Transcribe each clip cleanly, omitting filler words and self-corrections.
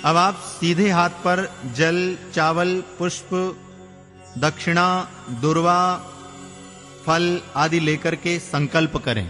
अब आप सीधे हाथ पर जल, चावल, पुष्प, दक्षिणा, दुर्वा, फल आदि लेकर के संकल्प करें।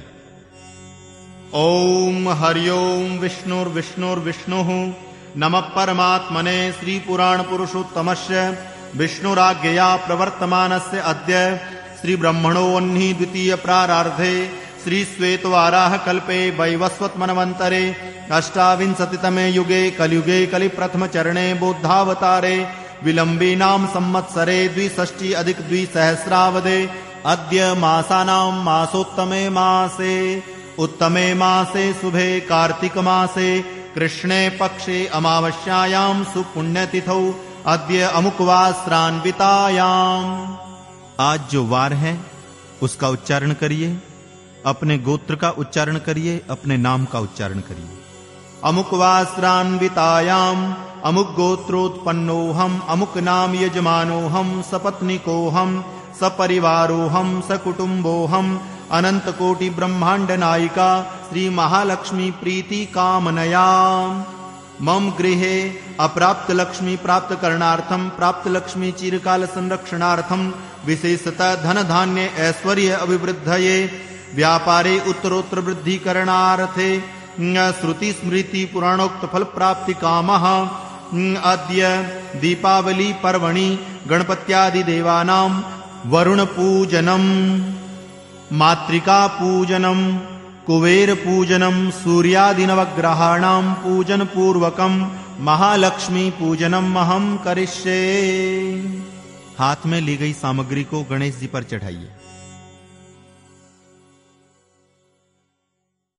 ओम हरिओम विष्णुर्विष्णुर्विष्णुः नमः परमात्मने श्री पुराण पुरुषोत्तमस्य विष्णुराज्ञया प्रवर्तमानस्य अद्य श्री ब्रह्मणोऽह्नि द्वितीय प्रारार्धे श्री श्वेतवाराह कल्पे वैवस्वत मनवंतरे अष्टाविंशतितमे युगे कलियुगे कलि प्रथम चरणे बोधावतारे विलंबीनाम संवत्सरे द्विषष्टि अधिक द्विसहस्रावदे अद्य मासानां मासोत्तमे मासे उत्तमे मासे शुभे कार्तिक मासे कृष्णे पक्षे अमावस्यायां सुपुण्यतिथौ अद्य अमुकवास्रान्वितायाम। आज जो वार है उसका उच्चारण करिए, अपने गोत्र का उच्चारण करिए, अपने नाम का उच्चारण करिए। अमुकवास्रान्वितायाम अमुक गोत्रोत्पन्नोहम अमुक नाम यजमानोहम सपत्निकोहम सपरिवारोहम सकुटुंबोहम अनंत कोटि ब्रह्मांड नायिका श्री महालक्ष्मी प्रीति कामनया मम गृहे अप्राप्त लक्ष्मी प्राप्त करणार्थम प्राप्त लक्ष्मी चिरकाल संरक्षणार्थम विशेषतः धन धान्य ऐश्वर्य अभिवृद्धये व्यापारे उत्तरोत्तर वृद्धि करणार्थे श्रुति स्मृति पुराणोक्त फल प्राप्ति कामः अद्य दीपावली पर्वणि गणपत्यादि देवानां वरुण पूजनम मातृका पूजनम कुबेर पूजनम सूर्यादि नवग्रहाणां पूजन पूर्वकम महालक्ष्मी पूजनम अहं करिष्ये। हाथ में ली गई सामग्री को गणेश जी पर चढ़ाइए।